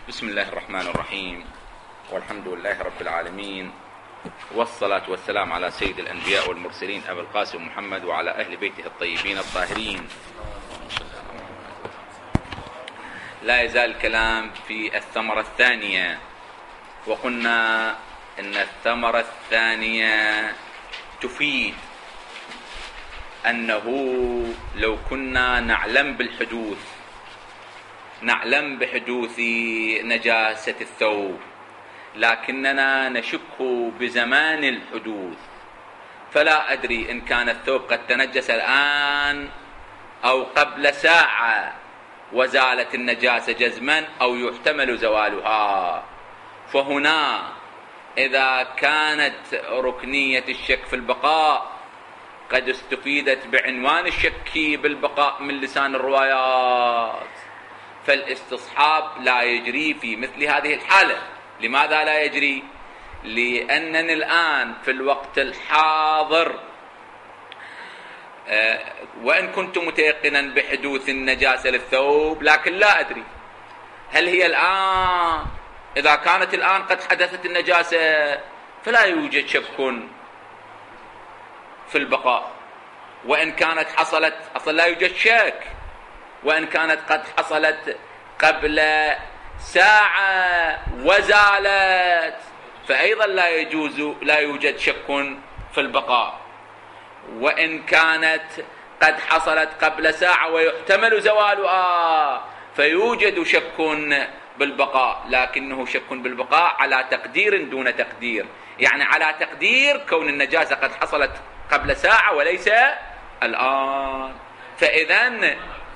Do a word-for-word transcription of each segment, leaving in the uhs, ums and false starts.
بسم الله الرحمن الرحيم، والحمد لله رب العالمين، والصلاة والسلام على سيد الأنبياء والمرسلين أبي القاسم محمد وعلى أهل بيته الطيبين الطاهرين. لا يزال الكلام في الثمرة الثانية، وقلنا إن الثمرة الثانية تفيد أنه لو كنا نعلم بالحدوث نعلم بحدوث نجاسة الثوب، لكننا نشك بزمان الحدوث، فلا أدري إن كان الثوب قد تنجس الآن أو قبل ساعة وزالت النجاسة جزما أو يحتمل زوالها. فهنا إذا كانت ركنية الشك في البقاء قد استفيدت بعنوان الشك بالبقاء من لسان الروايات، فالاستصحاب لا يجري في مثل هذه الحالة. لماذا لا يجري؟ لأنني الآن في الوقت الحاضر وإن كنت متيقنا بحدوث النجاسة للثوب، لكن لا أدري هل هي الآن. إذا كانت الآن قد حدثت النجاسة فلا يوجد شك في البقاء، وإن كانت حصلت أصلا لا يوجد شك، وإن كانت قد حصلت قبل ساعة وزالت فأيضا لا يجوز لا يوجد شك في البقاء. وإن كانت قد حصلت قبل ساعة ويحتمل زوالها فيوجد شك بالبقاء، لكنه شك بالبقاء على تقدير دون تقدير، يعني على تقدير كون النجاسة قد حصلت قبل ساعة وليس الآن. فإذن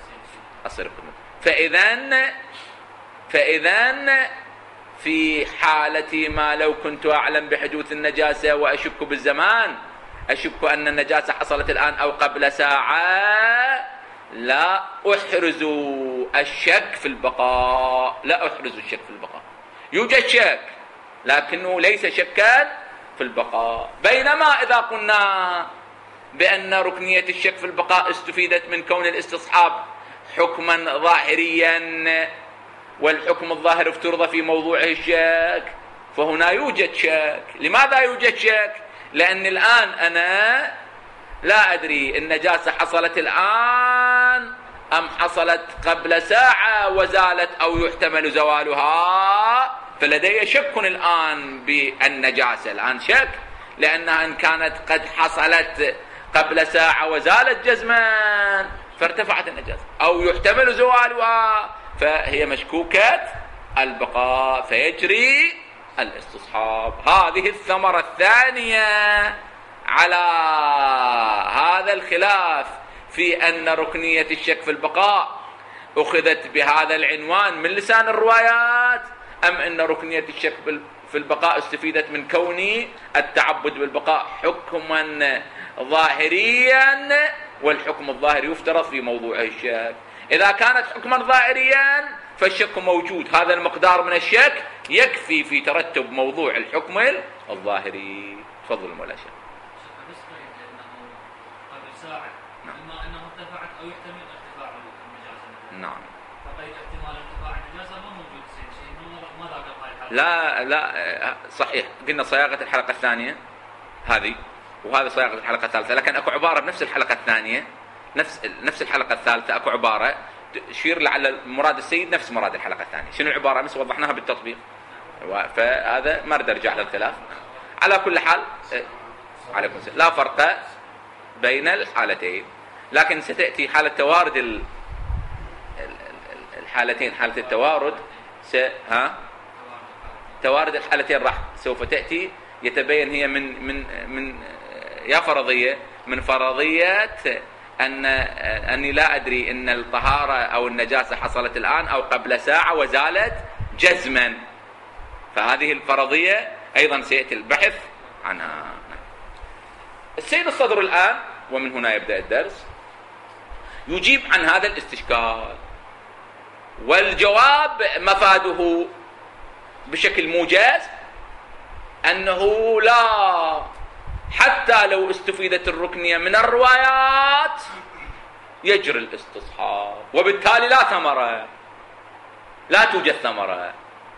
فإذن فإذن في حالة ما لو كنت أعلم بحدوث النجاسة وأشك بالزمان، أشك أن النجاسة حصلت الآن أو قبل ساعة، لا أحرز الشك في البقاء لا أحرز الشك في البقاء يوجد شك لكنه ليس شكا في البقاء. بينما إذا قلنا بأن ركنية الشك في البقاء استفيدت من كون الاستصحاب حكما ظاهريا، والحكم الظاهر افترض في موضوعه الشك، فهنا يوجد شك. لماذا يوجد شك؟ لأن الآن أنا لا أدري النجاسة حصلت الآن أم حصلت قبل ساعة وزالت أو يحتمل زوالها، فلدي شك الآن بالنجاسة. الآن شك لأنها إن كانت قد حصلت قبل ساعة وزالت جزما فارتفعت النجاسة أو يحتمل زوالها فهي مشكوكة البقاء، فيجري الاستصحاب. هذه الثمرة الثانية على هذا الخلاف في أن ركنية الشك في البقاء أخذت بهذا العنوان من لسان الروايات، أم أن ركنية الشك في البقاء استفيدت من كون التعبد بالبقاء حكما ظاهريا، والحكم الظاهري يفترض في موضوع الشك. إذا كانت حكما ظاهريا فالشك موجود، هذا المقدار من الشك يكفي في ترتب موضوع الحكم الظاهري. تفضل مولانا شيخ. قبل ساعة إما أنه ارتفعت أو يحتمل ارتفاع النجاسة. نعم. فقيد احتمال ارتفاع النجاسة ما موجود شيء ما ذاك الحالة. لا لا صحيح، قلنا صياغة الحلقة الثانية هذه، وهذا صياغة الحلقة الثالثة، لكن أكو عبارة بنفس الحلقة الثانية نفس نفس الحلقة الثالثة أكو عبارة تشير لعل مراد السيد نفس مراد الحلقة الثانية. شنو العبارة؟ أمس وضحناها بالتطبيق، فهذا ما اريد ارجع للخلاف. على كل حال عليكم السلام، لا فرق بين الحالتين، لكن ستأتي حالة توارد الحالتين، حالة التوارد س... ها توارد الحالتين راح سوف تأتي يتبين هي من من من يا فرضية من فرضية أن أني لا أدري إن الطهارة أو النجاسة حصلت الآن أو قبل ساعة وزالت جزما، فهذه الفرضية أيضا سيأتي البحث عنها. السيد الصدر الآن ومن هنا يبدأ الدرس يجيب عن هذا الاستشكال، والجواب مفاده بشكل موجز أنه لا، حتى لو استفيدت الركنية من الروايات يجري الاستصحاب، وبالتالي لا ثمرة لا توجد ثمرة.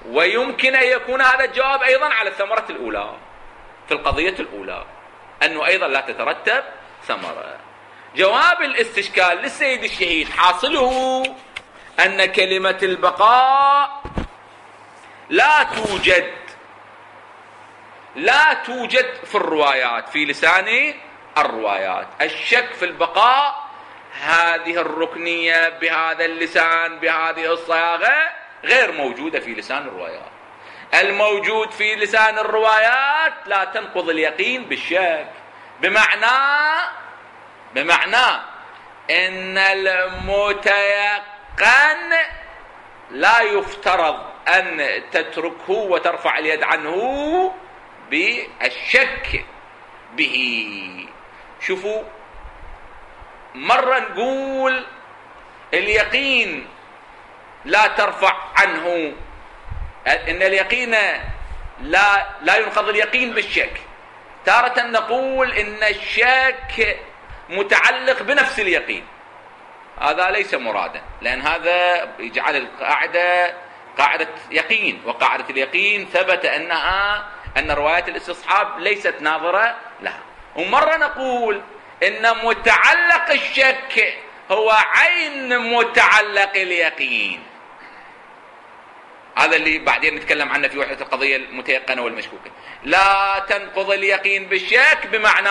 ويمكن أن يكون هذا الجواب أيضا على الثمرة الأولى في القضية الأولى، أنه أيضا لا تترتب ثمرة. جواب الاستشكال للسيد الشهيد حاصله أن كلمة البقاء لا توجد لا توجد في الروايات، في لسان الروايات. الشك في البقاء هذه الركنية بهذا اللسان بهذه الصياغة غير موجودة في لسان الروايات. الموجود في لسان الروايات لا تنقض اليقين بالشك، بمعنى بمعنى ان المتيقن لا يفترض ان تتركه وترفع اليد عنه بالشك به. شوفوا، مرة نقول اليقين لا ترفع عنه، ان اليقين لا لا ينقض اليقين بالشك. تارة نقول ان الشك متعلق بنفس اليقين، هذا ليس مرادا، لان هذا يجعل القاعدة قاعدة يقين، وقاعدة اليقين ثبت انها ان روايات الاستصحاب ليست ناظرة لها. ومرة نقول ان متعلق الشك هو عين متعلق اليقين، هذا اللي بعدين نتكلم عنه في وحدة القضية المتيقنة والمشكوكة. لا تنقض اليقين بالشك بمعنى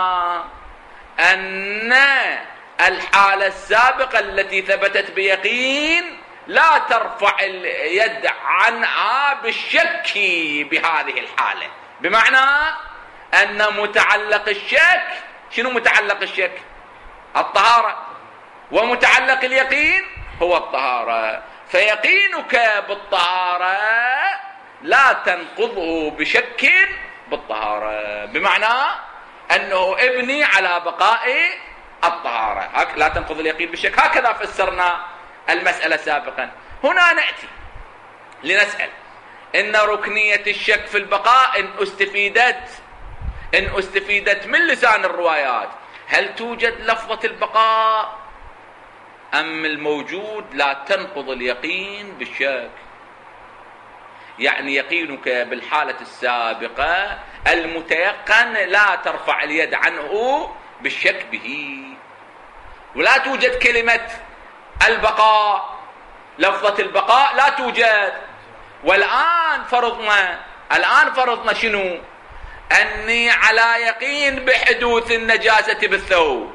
أن الحالة السابقة التي ثبتت بيقين لا ترفع اليد عنها بالشك بهذه الحالة، بمعنى أن متعلق الشك، شنو متعلق الشك؟ الطهارة، ومتعلق اليقين هو الطهارة، فيقينك بالطهارة لا تنقضه بشك بالطهارة، بمعنى أنه ابني على بقاء الطهارة، لا تنقض اليقين بالشك. هكذا فسرنا المسألة سابقا. هنا نأتي لنسأل إن ركنية الشك في البقاء إن استفيدت إن استفيدت من لسان الروايات، هل توجد لفظة البقاء أم الموجود لا تنقض اليقين بالشك؟ يعني يقينك بالحالة السابقة المتيقن لا ترفع اليد عنه بالشك به، ولا توجد كلمة البقاء، لفظة البقاء لا توجد. والآن فرضنا الآن فرضنا شنو؟ أني على يقين بحدوث النجاسة بالثوب،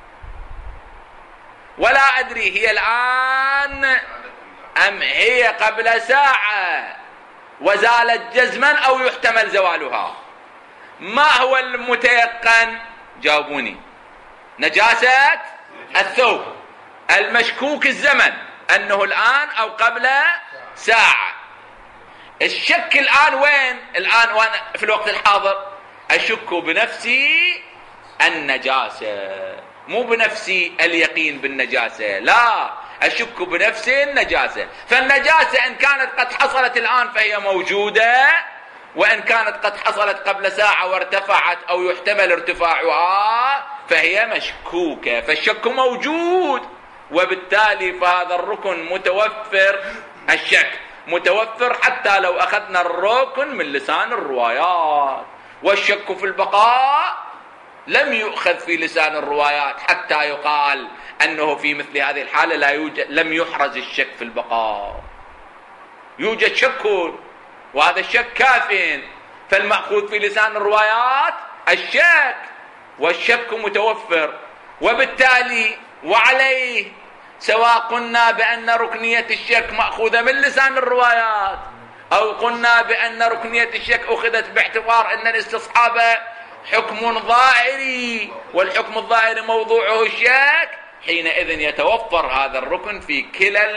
ولا أدري هي الآن أم هي قبل ساعة وزالت جزما أو يحتمل زوالها. ما هو المتيقن؟ جاوبوني. نجاسة الثوب، المشكوك الزمن أنه الآن أو قبل ساعة. الشك الآن وين؟ الآن وأنا في الوقت الحاضر أشك بنفسي النجاسة، مو بنفسي اليقين بالنجاسة، لا، أشك بنفسي النجاسة. فالنجاسة إن كانت قد حصلت الآن فهي موجودة، وإن كانت قد حصلت قبل ساعة وارتفعت أو يحتمل ارتفاعها فهي مشكوكة، فالشك موجود، وبالتالي فهذا الركن متوفر، الشك متوفر حتى لو أخذنا الركن من لسان الروايات. والشك في البقاء لم يؤخذ في لسان الروايات حتى يقال أنه في مثل هذه الحالة لا يوجد، لم يحرز الشك في البقاء، يوجد شك وهذا الشك كاف، فالمأخوذ في لسان الروايات الشك، والشك متوفر، وبالتالي وعليه سواء قلنا بأن ركنية الشك مأخوذة من لسان الروايات أو قلنا بأن ركنية الشك أخذت باعتبار أن الاستصحاب حكم ظاهري والحكم الظاهري موضوعه الشك، حينئذ يتوفر هذا الركن في كلا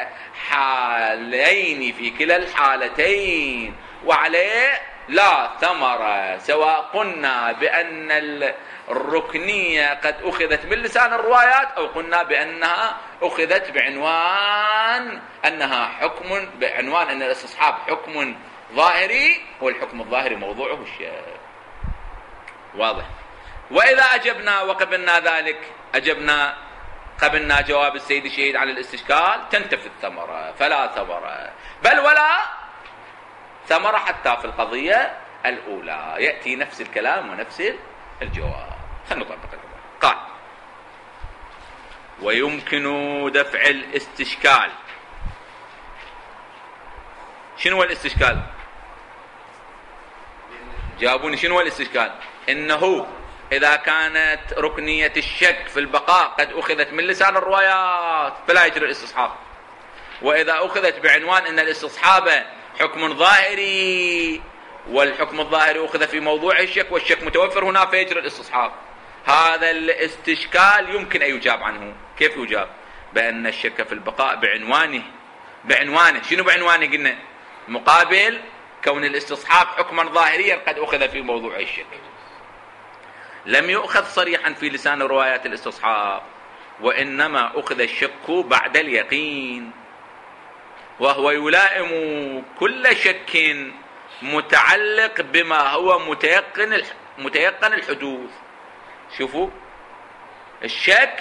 الحالين، في كلا الحالتين، وعليه لا ثمرة، سواء قلنا بأن الركنية قد أخذت من لسان الروايات أو قلنا بأنها أخذت بعنوان أنها حكم، بعنوان أن الاستصحاب حكم ظاهري والحكم الظاهري موضوعه الشك. واضح؟ وإذا أجبنا وقبلنا ذلك، أجبنا قبلنا جواب السيد الشهيد على الاستشكال، تنتفي الثمرة، فلا ثمرة، بل ولا الثمرة حتى في القضية الأولى يأتي نفس الكلام ونفس الجواب. خلينا نطبق الأول. قال: ويمكن دفع الاستشكال. شنو هو الاستشكال؟ جاوبوني شنو هو الاستشكال؟ إنه إذا كانت ركنية الشك في البقاء قد أخذت من لسان الروايات فلا يجري الاستصحاب، وإذا أخذت بعنوان أن الاستصحاب حكم ظاهري والحكم الظاهري أخذ في موضوع الشك والشك متوفر هنا فيجري الاستصحاب. هذا الاستشكال يمكن أن يجاب عنه. كيف يجاب؟ بأن الشك في البقاء بعنوانه بعنوانه شنو بعنوانه؟ قلنا مقابل كون الاستصحاب حكما ظاهريا قد أخذ في موضوع الشك. لم يؤخذ صريحا في لسان روايات الاستصحاب، وإنما أخذ الشك بعد اليقين، وهو يلائم كل شك متعلق بما هو متيقن متيقن الحدوث. شوفوا الشك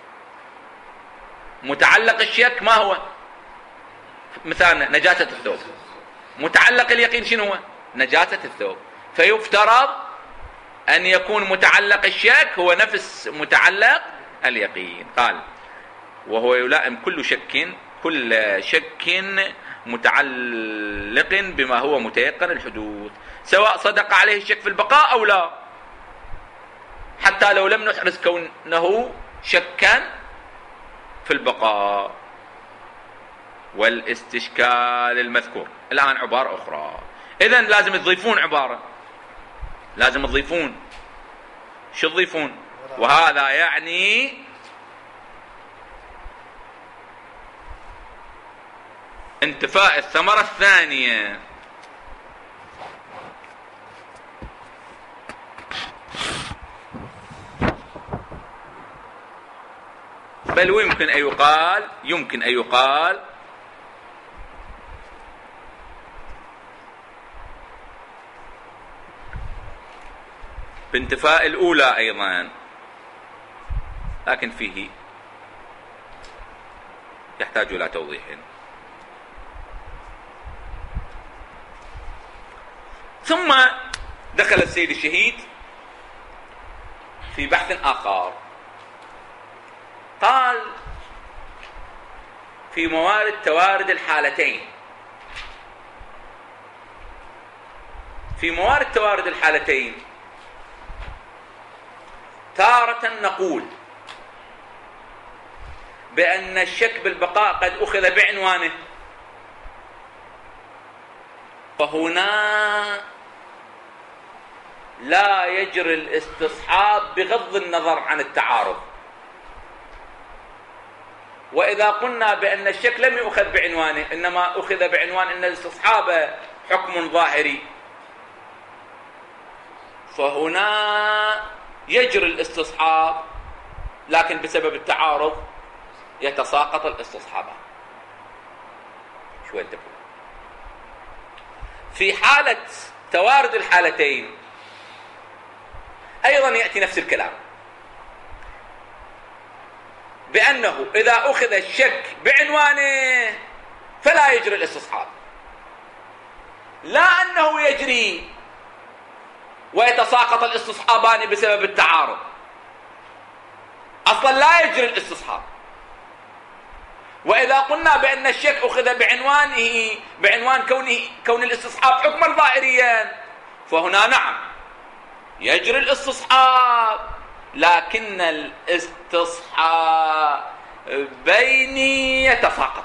متعلق الشك ما هو؟ مثلا نجاسة الثوب. متعلق اليقين شنو هو؟ نجاسة الثوب. فيفترض أن يكون متعلق الشك هو نفس متعلق اليقين. قال: وهو يلائم كل شك كل شك متعلق بما هو متيقن الحدوث، سواء صدق عليه الشك في البقاء أو لا، حتى لو لم نحرز كونه شكا في البقاء. والاستشكال المذكور الآن عبارة أخرى. إذن لازم تضيفون عبارة، لازم تضيفون. شو تضيفون؟ وهذا يعني انتفاء الثمرة الثانية. بل ويمكن أن يقال يمكن أن يقال بانتفاء الأولى أيضا، لكن فيه يحتاج إلى توضيح. ثم دخل السيد الشهيد في بحث آخر. قال: في موارد توارد الحالتين. في موارد توارد الحالتين تارة نقول بأن الشك بالبقاء قد أخذ بعنوانه، وهنا لا يجري الاستصحاب بغض النظر عن التعارض. وإذا قلنا بأن الشك لم يؤخذ بعنوانه، إنما أخذ بعنوان أن الاستصحاب حكم ظاهري، فهنا يجري الاستصحاب، لكن بسبب التعارض يتساقط الاستصحابان. شوي انتبهوا. في حالة توارد الحالتين أيضا يأتي نفس الكلام، بأنه إذا أخذ الشك بعنوانه فلا يجري الاستصحاب، لا أنه يجري ويتساقط الاستصحابان بسبب التعارض. أصلا لا يجري الاستصحاب. وإذا قلنا بأن الشك أخذ بعنوانه بعنوان كونه كون الاستصحاب حكما ظاهريا، فهنا نعم يجري الاستصحاب، لكن الاستصحابين يتساقط.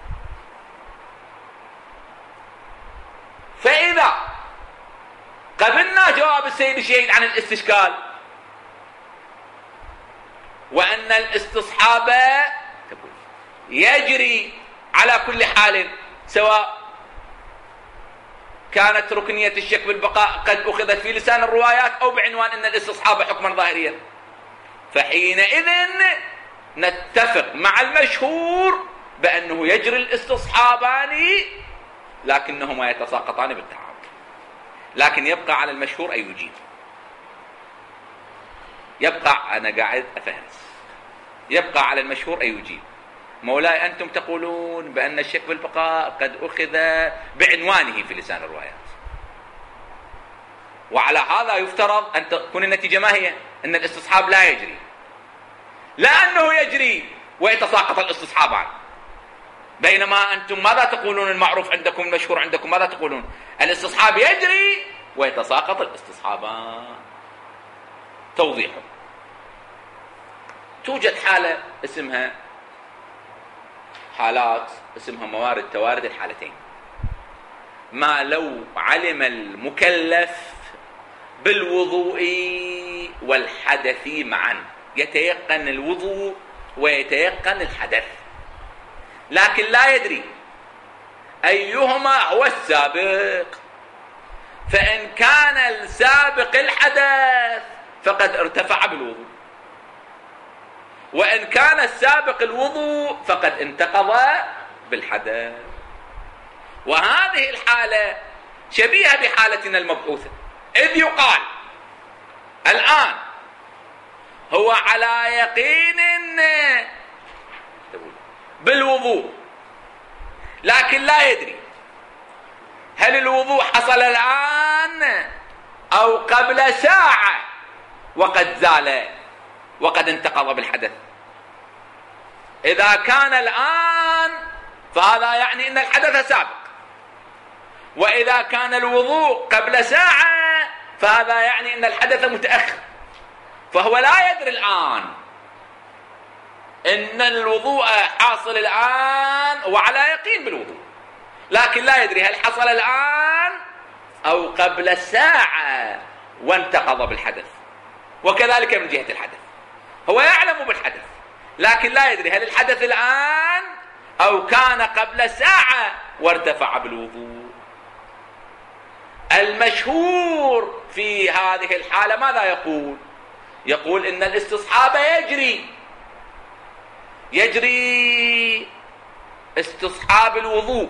فإذا قبلنا جواب السيد الشهيد عن الاستشكال وأن الاستصحاب يجري على كل حال، سواء كانت ركنية الشك بالبقاء قد أخذت في لسان الروايات أو بعنوان أن الاستصحاب حكما ظاهريا، فحينئذ نتفق مع المشهور بأنه يجري الاستصحابان لكنهما يتساقطان بالتعارض. لكن يبقى على المشهور أن يجيب. يبقى أنا قاعد أفهرس يبقى على المشهور أن يجيب. مولاي أنتم تقولون بأن الشك بالبقاء قد أخذ بعنوانه في لسان الروايات، وعلى هذا يفترض أن تكون النتيجة ما هي؟ أن الاستصحاب لا يجري، لا أنه يجري ويتساقط الاستصحابان. بينما أنتم ماذا تقولون؟ المعروف عندكم المشهور عندكم ماذا تقولون؟ الاستصحاب يجري ويتساقط الاستصحابان. توضيح: توجد حالة اسمها حالات اسمها موارد توارد الحالتين. ما لو علم المكلف بالوضوء والحدث معا، يتيقن الوضوء ويتيقن الحدث، لكن لا يدري أيهما هو السابق. فإن كان السابق الحدث فقد ارتفع بالوضوء، وإن كان السابق الوضوء فقد انتقض بالحدث. وهذه الحالة شبيهة بحالتنا المبعوثة، إذ يقال الآن هو على يقين بالوضوء لكن لا يدري هل الوضوء حصل الآن أو قبل ساعة وقد زال وقد انتقض بالحدث. إذا كان الآن فهذا يعني أن الحدث سابق، وإذا كان الوضوء قبل ساعة فهذا يعني أن الحدث متأخر. فهو لا يدري الآن إن الوضوء حاصل الآن وعلى يقين بالوضوء، لكن لا يدري هل حصل الآن أو قبل ساعة وانتقض بالحدث. وكذلك من جهة الحدث، هو يعلم بالحدث لكن لا يدري هل الحدث الآن أو كان قبل ساعة وارتفع بالوضوء. المشهور في هذه الحالة ماذا يقول؟ يقول إن الاستصحاب يجري يجري استصحاب الوضوء،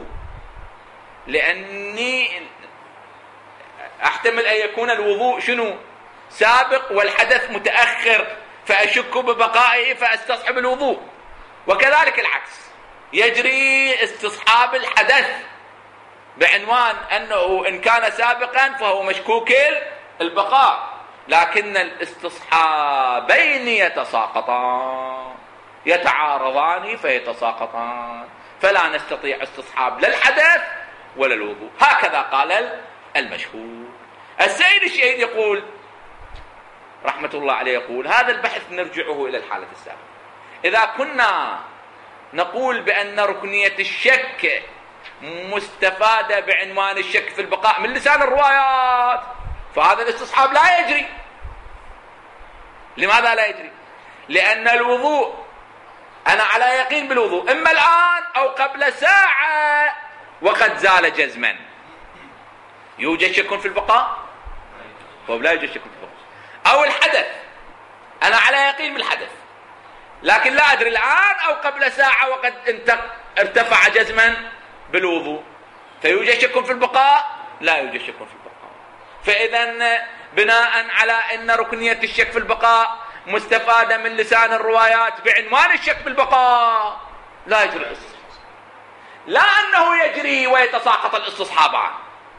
لأني أحتمل أن يكون الوضوء شنو؟ سابق والحدث متأخر، فأشك ببقائه فأستصحب الوضوء. وكذلك العكس، يجري استصحاب الحدث بعنوان أنه إن كان سابقا فهو مشكوك البقاء، لكن الاستصحابين يتساقطان يتعارضان فيتساقطان، فلا نستطيع استصحاب لا الحدث ولا الوضوء. هكذا قال المشهور. السيد الشهيد يقول رحمة الله عليه، يقول هذا البحث نرجعه إلى الحالة السابقة. إذا كنا نقول بأن ركنية الشك مستفادة بعنوان الشك في البقاء من لسان الروايات، فهذا الاستصحاب لا يجري. لماذا لا يجري؟ لأن الوضوء أنا على يقين بالوضوء إما الآن أو قبل ساعة وقد زال جزما. يوجد شك في البقاء؟ هو لا يوجد شك في البقاء. أو الحدث، أنا على يقين بالحدث لكن لا أدري الآن أو قبل ساعة وقد ارتفع جزما بالوضوء، فيوجد شك في البقاء؟ لا يوجد شك في البقاء. فإذا بناء على أن ركنية الشك في البقاء مستفادة من لسان الروايات بعنوان الشك بالبقاء، لا يجري الاستصحاب. لا أنه يجري ويتساقط الاستصحابان،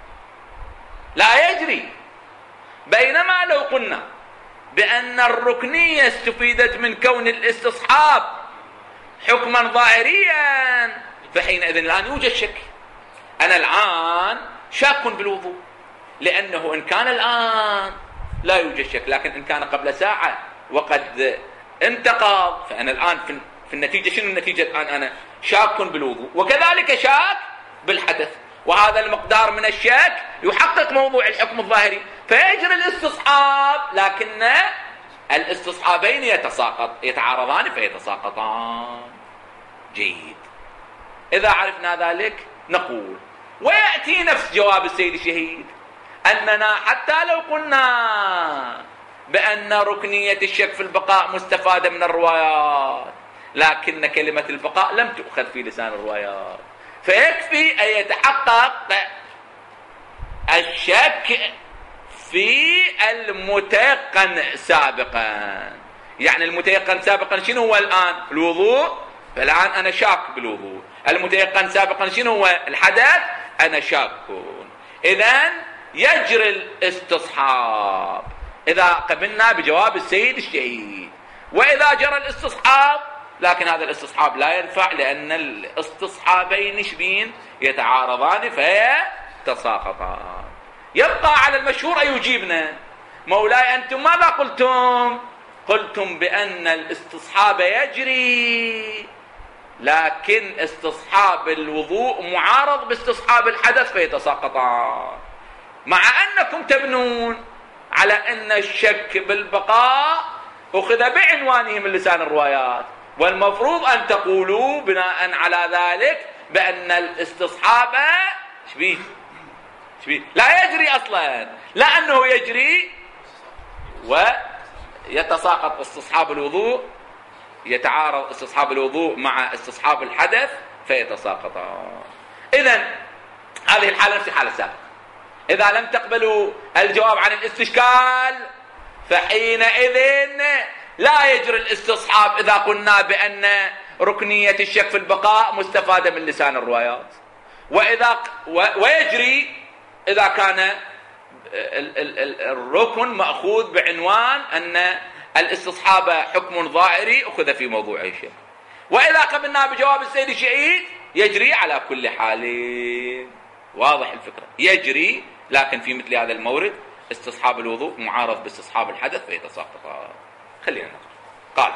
لا يجري. بينما لو قلنا بأن الركنية استفيدت من كون الاستصحاب حكما ظاهريا، فحينئذ الآن يوجد شك. أنا الآن شاك بالوضوء، لأنه إن كان الآن لا يوجد شك، لكن إن كان قبل ساعة وقد انتقض فأنا الآن في النتيجة شنو النتيجة الآن؟ أنا شاك بالوضوء وكذلك شاك بالحدث، وهذا المقدار من الشك يحقق موضوع الحكم الظاهري، فيجري الاستصحاب، لكن الاستصحابين يتساقط يتعارضان فيتساقطان. جيد. إذا عرفنا ذلك نقول، ويأتي نفس جواب السيد الشهيد، أننا حتى لو قلنا بأن ركنية الشك في البقاء مستفادة من الروايات، لكن كلمة البقاء لم تؤخذ في لسان الروايات، فيكفي أن يتحقق الشك في المتيقن سابقا. يعني المتيقن سابقا شنو هو الآن؟ الوضوء فالآن أنا شاك بالوضوء. المتيقن سابقا شنو هو؟ الحدث. أنا شاك. إذن يجري الاستصحاب إذا قبلنا بجواب السيد الشهيد. وإذا جرى الاستصحاب لكن هذا الاستصحاب لا ينفع، لأن الاستصحابين شبين يتعارضان فيتساقطان. يبقى على المشهور أن يجيبنا: مولاي أنتم ماذا قلتم؟ قلتم بأن الاستصحاب يجري، لكن استصحاب الوضوء معارض باستصحاب الحدث فيتساقطان، مع أنكم تبنون على أن الشك بالبقاء أخذ بعنوانه من لسان الروايات، والمفروض أن تقولوا بناء على ذلك بأن الاستصحاب شبيه شبيه لا يجري أصلا، لا أنه يجري ويتساقط استصحاب الوضوء، يتعارض استصحاب الوضوء مع استصحاب الحدث فيتساقطان. إذن هذه الحالة نفس الحالة السابقة. إذا لم تقبلوا الجواب عن الاستشكال فحينئذ لا يجري الاستصحاب إذا قلنا بأن ركنية الشك في البقاء مستفادة من لسان الروايات، وإذا ويجري إذا كان الركن مأخوذ بعنوان أن الاستصحاب حكم ظاهري أخذ في موضوع الشك. وإذا قبلنا بجواب السيد الشهيد يجري على كل حال. واضح الفكرة؟ يجري، لكن في مثل هذا المورد استصحاب الوضوء معارض باستصحاب الحدث فيتساقط. خلينا نقرأ. قال: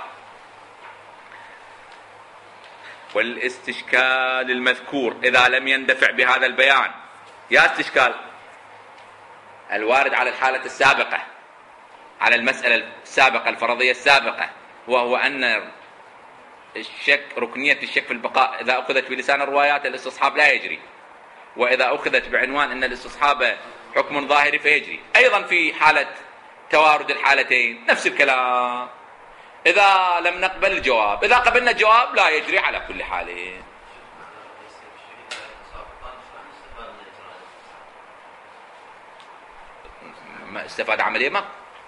والاستشكال المذكور إذا لم يندفع بهذا البيان. يا استشكال الوارد على الحالة السابقة، على المسألة السابقة الفرضية السابقة، وهو أن الشك ركنية الشك في البقاء إذا أخذت بلسان الروايات الاستصحاب لا يجري، وإذا أخذت بعنوان أن الاستصحاب حكم ظاهري فيجري. أيضا في حالة توارد الحالتين نفس الكلام. إذا لم نقبل الجواب، إذا قبلنا الجواب لا يجري على كل حال. ما استفاد عملية ما،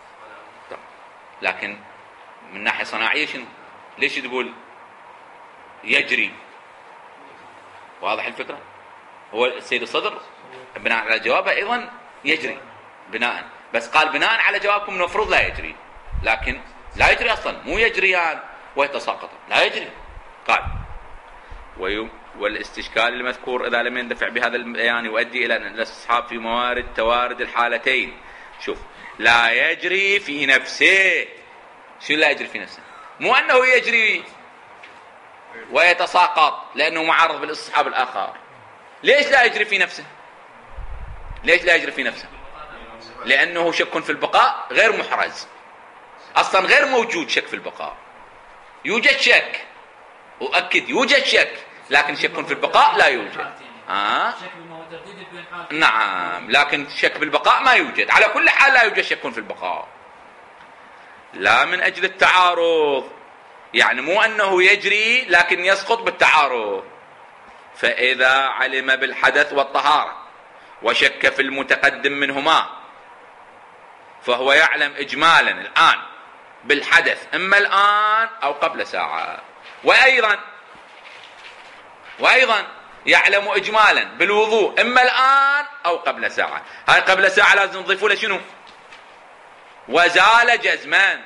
لكن من ناحية صناعية شنو؟ ليش تقول يجري؟ واضح الفكرة؟ هو السيد الصدر بناء على جوابه أيضا يجري بناء، بس قال بناء على جوابكم المفروض لا يجري، لكن لا يجري أصلا، مو يجريان ويتساقطان، لا يجري. قال: والاستشكال المذكور إذا لم يندفع بهذا البيان يؤدي إلى أن الاستصحاب في موارد توارد الحالتين. شوف، لا يجري في نفسه. شو لا يجري في نفسه؟ مو أنه يجري ويتساقط لأنه معارض بالاستصحاب الآخر. ليش لا يجري في نفسه؟ ليش لا يجري في نفسه؟ لأنه شك في البقاء غير محرز، أصلا غير موجود شك في البقاء. يوجد شك، أؤكد يوجد شك، لكن شك في البقاء لا يوجد. آه؟ نعم، لكن شك بالبقاء ما يوجد. على كل حال لا يوجد شك في البقاء، لا من أجل التعارض، يعني مو أنه يجري لكن يسقط بالتعارض. فإذا علم بالحدث والطهارة وشك في المتقدم منهما فهو يعلم إجمالا الآن بالحدث إما الآن أو قبل ساعة، وأيضا وأيضا يعلم إجمالا بالوضوء إما الآن أو قبل ساعة. هاي قبل ساعة لازم نضيفوا له شنو؟ وزال جزمان،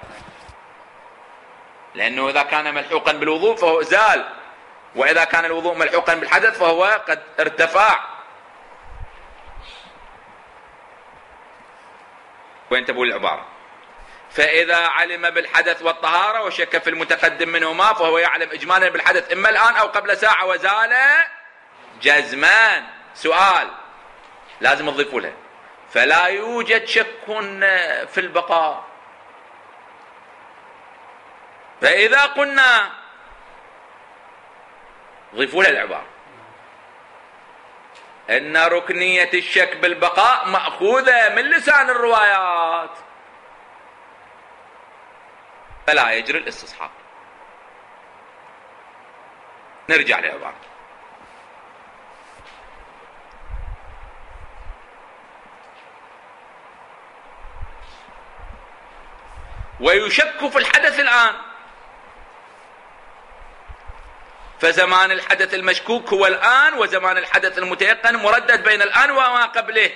لأنه إذا كان ملحوقا بالوضوء فهو زال، وإذا كان الوضوء ملحوقا بالحدث فهو قد ارتفع. وين تبول العبارة؟ فإذا علم بالحدث والطهارة وشك في المتقدم منهما فهو يعلم إجمالا بالحدث إما الآن أو قبل ساعة وزال جزمان. سؤال لازم تضيفوا له: فلا يوجد شك في البقاء. فإذا قلنا ضيفوا له العبارة إن ركنية الشك بالبقاء مأخوذة من لسان الروايات فلا يجري الاستصحاب. نرجع للعبارة: ويشك في الحدث الآن فزمان الحدث المشكوك هو الآن، وزمان الحدث المتيقن مردد بين الآن وما قبله.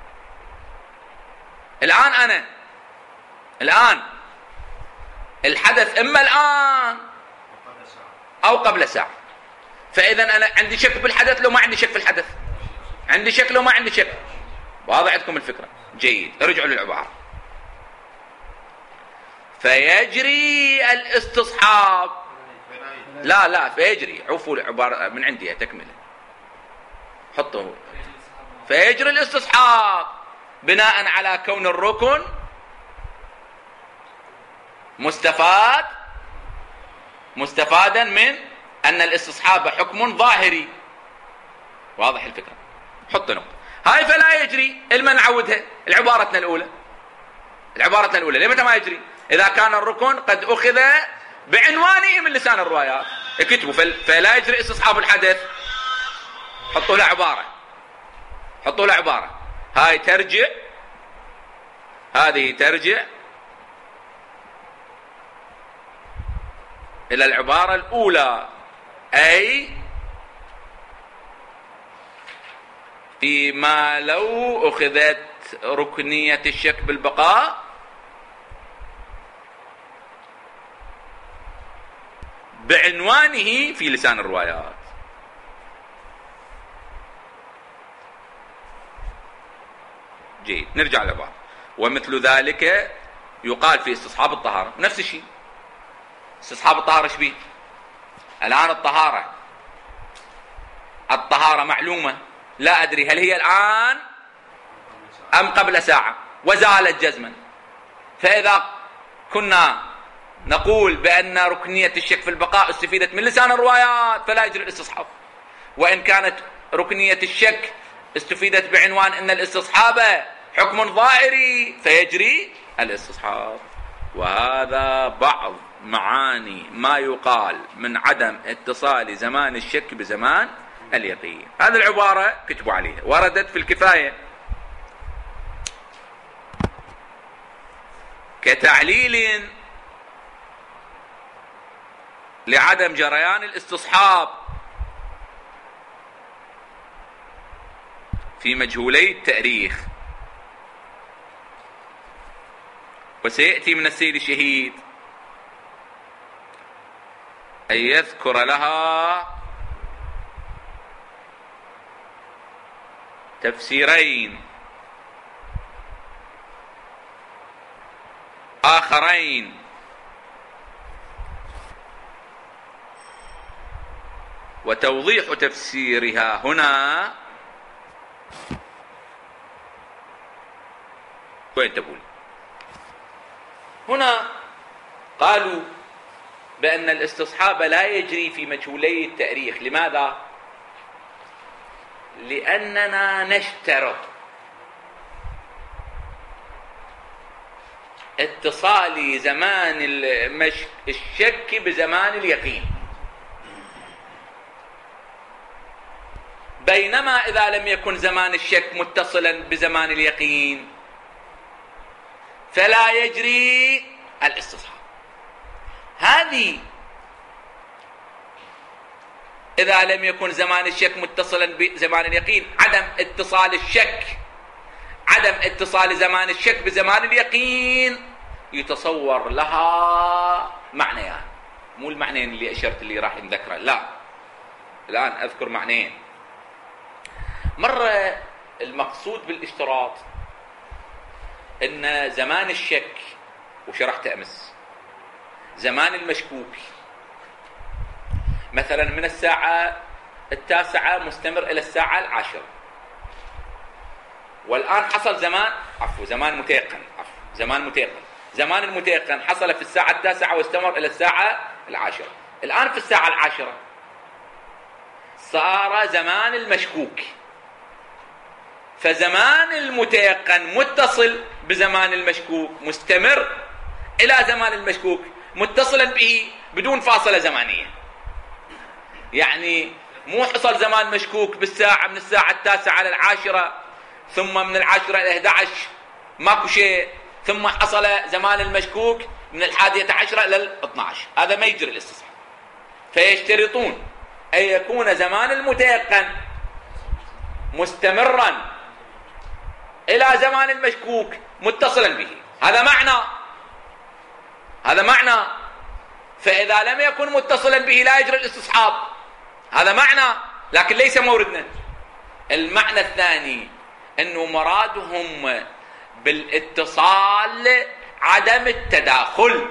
الآن أنا الآن الحدث إما الآن أو قبل ساعة، فإذا أنا عندي شك بالحدث لو ما عندي شك في الحدث، عندي شك لو ما عندي شك. واضح عندكم الفكرة؟ جيد. ارجعوا للعبارة. فيجري الاستصحاب. لا لا فيجري، عفوا العبارة من عندي تكملة، حطوا فيجري الاستصحاب بناء على كون الركن مستفاد مستفادا من أن الاستصحاب حكم ظاهري. واضح الفكرة؟ حط نقطة. هاي فلا يجري لما نعودها العبارتنا الأولى. العبارتنا الأولى لمتى ما يجري؟ إذا كان الركن قد أخذ بعنوانه من لسان الروايات. اكتبوا فلا يجري استصحاب الحدث، حطوا له عبارة، حطوا له عبارة. هاي ترجع، هذه ترجع إلى العبارة الأولى، أي فيما لو أخذت ركنية الشك بالبقاء بعنوانه في لسان الروايات. جيد. نرجع للعبارة. ومثل ذلك يقال في استصحاب الطهارة نفس الشيء. استصحاب الطهارة ايش بيه؟ الآن الطهارة الطهارة معلومة، لا أدري هل هي الآن أم قبل ساعة، وزالت جزما. فإذا كنا نقول بأن ركنية الشك في البقاء استفيدت من لسان الروايات فلا يجري الاستصحاب، وإن كانت ركنية الشك استفيدت بعنوان أن الاستصحاب حكم ظاهري فيجري الاستصحاب. وهذا بعض معاني ما يقال من عدم اتصال زمان الشك بزمان اليقين. هذه العبارة كتبوا عليها، وردت في الكفاية كتعليل لعدم جريان الاستصحاب في مجهولي التاريخ. وسيأتي من السيد الشهيد أن يذكر لها تفسيرين آخرين وتوضيح تفسيرها هنا. وين تقول؟ هنا قالوا بأن الاستصحاب لا يجري في مجهولي التاريخ. لماذا؟ لأننا نشترط اتصال زمان الشك بزمان اليقين، بينما إذا لم يكن زمان الشك متصلا بزمان اليقين فلا يجري الاستصحاب. هذه إذا لم يكن زمان الشك متصلا بزمان اليقين، عدم اتصال الشك عدم اتصال زمان الشك بزمان اليقين يتصور لها معنيان، مو المعنيين اللي أشرت اللي راح نذكره، لا الآن أذكر معنيين. مرة المقصود بالاشتراط إن زمان الشك، وشرحت أمس، زمان المشكوك مثلا من الساعة التاسعة مستمر إلى الساعة العاشرة، والآن حصل زمان عفوا زمان متيقن عفوا زمان متيقن زمان المتيقن حصل في الساعة التاسعة واستمر إلى الساعة العاشرة. الآن في الساعة العاشرة صار زمان المشكوك، فزمان المتيقن متصل بزمان المشكوك، مستمر إلى زمان المشكوك، متصلا به بدون فاصلة زمانية. يعني مو حصل زمان مشكوك بالساعة من الساعة التاسعة إلى العاشرة، ثم من العاشرة إلى إحدى عشر ماكو شيء، ثم حصل زمان المشكوك من الحادية عشرة إلى الاثنى عشر. هذا ما يجري الاستصحاب. فيشترطون أن يكون زمان المتيقن مستمرا إلى زمان المشكوك متصلا به. هذا معنى هذا معنى فإذا لم يكن متصلا به لا يجري الاستصحاب. هذا معنى، لكن ليس موردنا. المعنى الثاني أنه مرادهم بالاتصال عدم التداخل.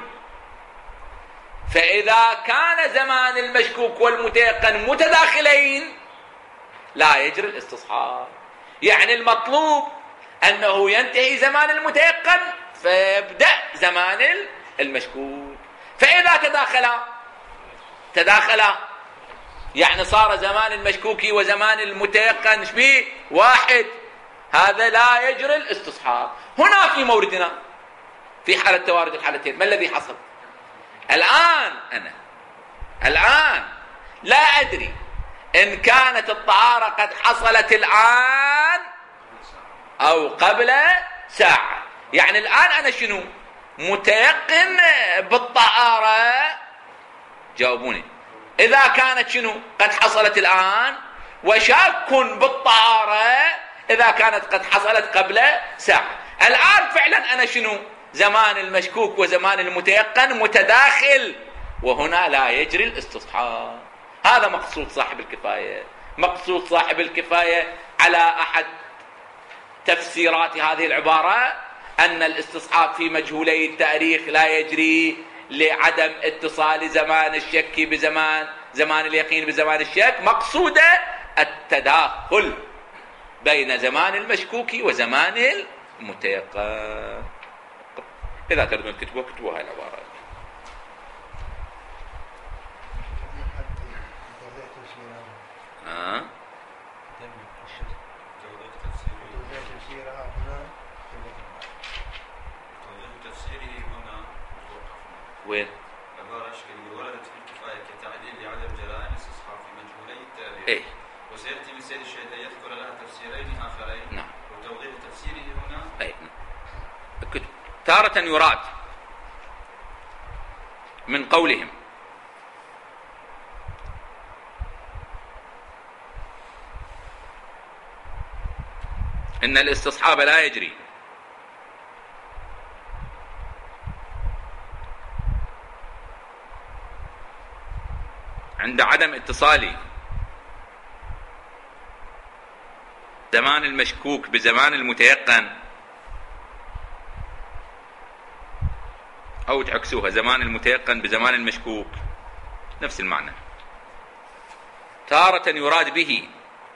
فإذا كان زمان المشكوك والمتيقن متداخلين لا يجري الاستصحاب. يعني المطلوب أنه ينتهي زمان المتيقن فيبدأ زمان المشكوك. فإذا تداخلا تداخلا يعني صار زمان المشكوك وزمان المتيقن شبيه واحد، هذا لا يجري الاستصحاب. هنا في موردنا في حالة توارد الحالتين ما الذي حصل؟ الآن أنا الآن لا أدري إن كانت الطهارة قد حصلت الآن أو قبل ساعة. يعني الآن أنا شنو؟ متيقن بالطهارة؟ جاوبوني. إذا كانت شنو؟ قد حصلت الآن، وشاك بالطهارة إذا كانت قد حصلت قبل ساعة. الآن فعلا أنا شنو؟ زمان المشكوك وزمان المتيقن متداخل، وهنا لا يجري الاستصحاب. هذا مقصود صاحب الكفاية. مقصود صاحب الكفاية على أحد تفسيرات هذه العبارة أن الاستصحاب في مجهولي التاريخ لا يجري لعدم اتصال زمان الشك بزمان زمان اليقين بزمان الشك. مقصوده التداخل بين زمان المشكوك وزمان المتيقن. إذا تريدون تكتبوا كتبوا هاي العبارة. آه. وين؟ عبارة أشكالية وردت في الكفاية كتعديل لعدم جرائم الاستصحاب في مجهولي التاريخ. إيه؟ وسيأتي من سيد الشهيد أن يذكر لها تفسيرين آخرين. نعم. وتوضيح تفسيره هنا. أي. تارة يراد من قولهم إن الاستصحاب لا يجري عند عدم اتصال زمان المشكوك بزمان المتيقن، أو تعكسوها زمان المتيقن بزمان المشكوك، نفس المعنى. تارة يراد به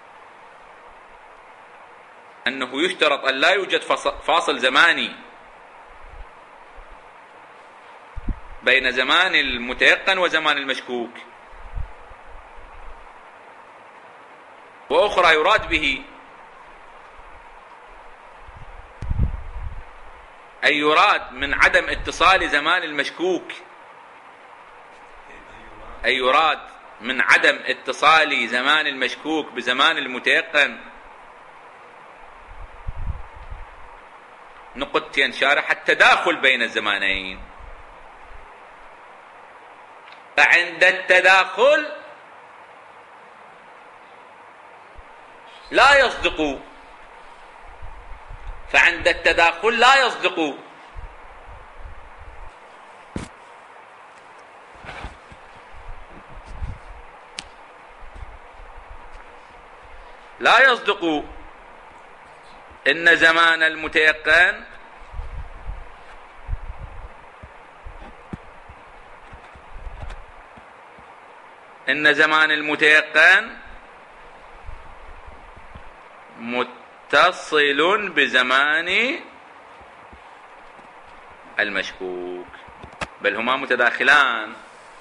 أنه يشترط أن لا يوجد فاصل زماني بين زمان المتيقن وزمان المشكوك. وأخرى يراد به أي يراد من عدم اتصال زمان المشكوك، أي يراد من عدم اتصال زمان المشكوك بزمان المتيقن. نقطتين شارح التداخل بين الزمانين. فعند التداخل لا يصدق فعند التداخل لا يصدق لا يصدق إن زمان المتيقن إن زمان المتيقن متصل بزمان المشكوك، بل هما متداخلان.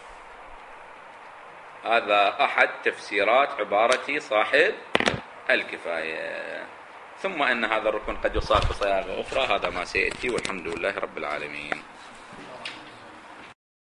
هذا أحد تفسيرات عبارة صاحب الكفاية. ثم أن هذا الركن قد يصاغ بصياغة أخرى، هذا ما سيأتي، والحمد لله رب العالمين.